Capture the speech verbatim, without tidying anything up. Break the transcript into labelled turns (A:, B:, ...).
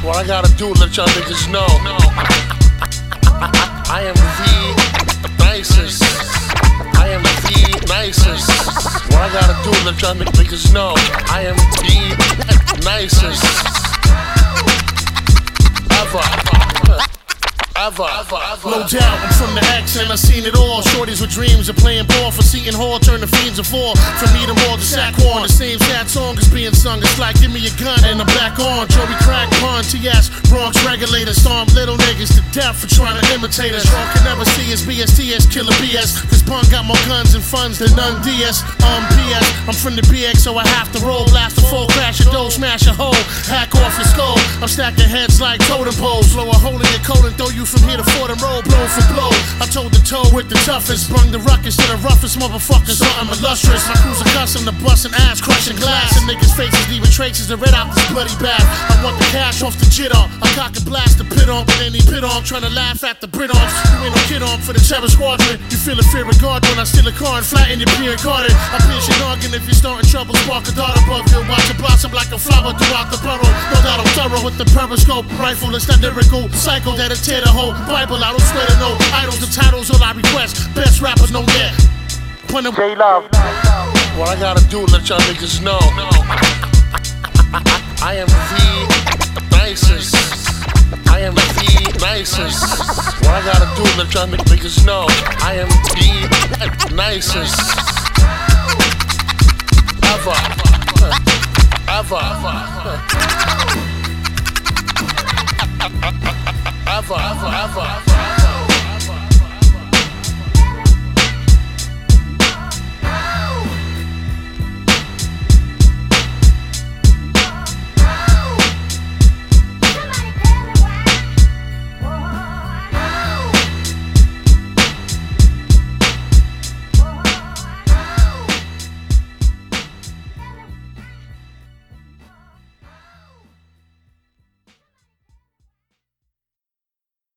A: What I gotta do to let y'all niggas know, I am the nicest. I am the nicest. What I gotta do to let y'all niggas know, I am the nicest ever. Ever, ever, ever. No doubt, I'm from the X and I seen it all. Shorties with dreams of playing ball for Seton Hall, turn the fiends of four. From me to more to Saquon, the same sad song is being sung. It's like give me a gun and I'm back on. Joey Crack, Pun, T S, Bronx regulators, storm little niggas to death for trying to imitate us. Strong can never see us, B S T S, killer B S. Cause Pun got more guns and funds than none D S. Um, P S, I'm from the B X, so I have to roll. Blast a full, crash a dough, smash a hole, hack off your skull. I'm stacking heads like totem poles. Blow a hole in your coat and throw you from here to Fordham Road, blow for blow. I told the toe with the toughest, brung the ruckus to the roughest motherfuckers. Something illustrious. My crew's accustomed to busting ass, crushing glass, and niggas' faces leaving traces of red out this bloody bath. I want the cash off the jit off. I cock and blast the pit on, but any pit on, trying to laugh at the Brit offs. You ain't no kid on for the terror squadron. You feel a fear of God when I steal a car and flatten your beer carded. I pierce your noggin if you're starting trouble. Spark a dart above you, watch it blossom like a flower throughout the borough. No doubt I'm thorough with the periscope rifle. It's that lyrical cycle that'll tear the whole Bible. I don't swear to no idols, the titles all I request. Best rappers know that. Point of J-Love. What I gotta do to let y'all niggas know, I am the nicest. I am the nicest. What I gotta do to let y'all niggas know, I am the nicest ever. Ever. Ever. Ever. Ever.